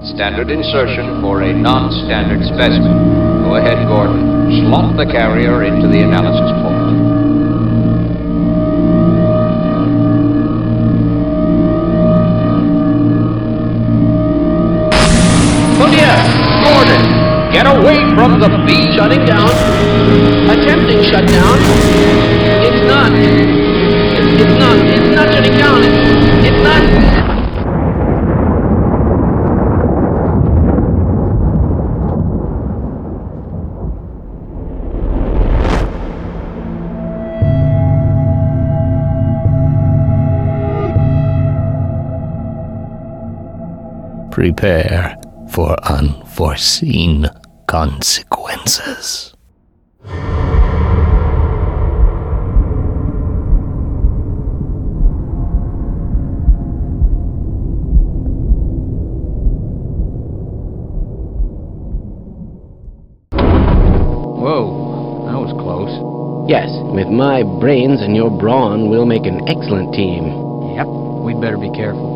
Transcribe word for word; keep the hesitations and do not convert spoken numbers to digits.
Standard insertion for a non-standard specimen. Go ahead, Gordon. Slot the carrier into the analysis port. Oh dear! Gordon! Get away from the beam! Shutting down. Attempting shutdown. It's not. It's not. It's not shutting down. It's, it's not. Prepare for unforeseen consequences. Whoa, that was close. Yes, with my brains and your brawn, we'll make an excellent team. Yep, we'd better be careful.